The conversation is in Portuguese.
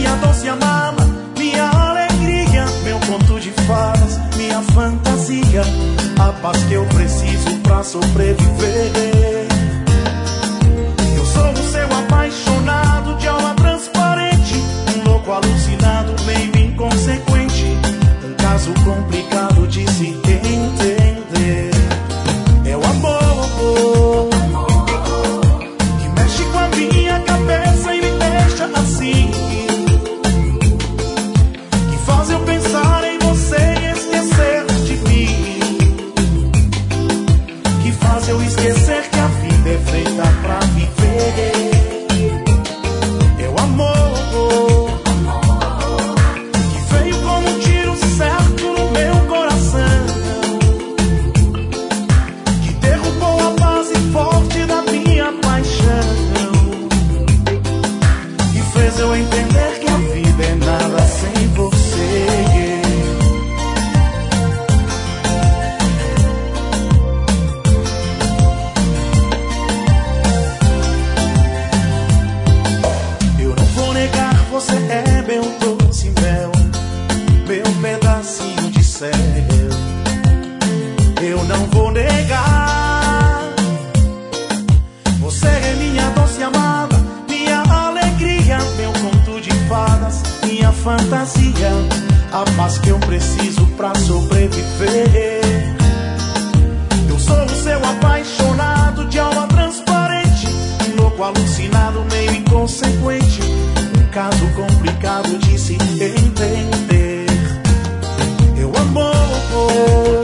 minha doce amada, minha alegria, meu conto de fadas, minha fantasia, a paz que eu preciso pra sobreviver. Eu sou o seu apaixonado de alma transparente, um louco alucinado, meio inconsequente, um caso complicado de se entender. É o amor que mexe com a minha cabeça e me deixa assim, que faz eu pensar em você e esquecer de mim, que faz eu esquecer que a vida é feita pra viver. É o amor que veio como um tiro certo no meu coração, que derrubou a base forte da minha paixão, e fez eu entender que a vida é nada sem você. Eu não vou negar, você é meu doce mel, meu pedacinho de céu. Eu não vou negar, você é minha doce amada, minha alegria, meu conto de fadas, minha fantasia, a paz que eu preciso pra sobreviver. Eu sou o seu apaixonado de alma transparente, um louco alucinado, meio inconsequente, um caso complicado de se entender. Eu amor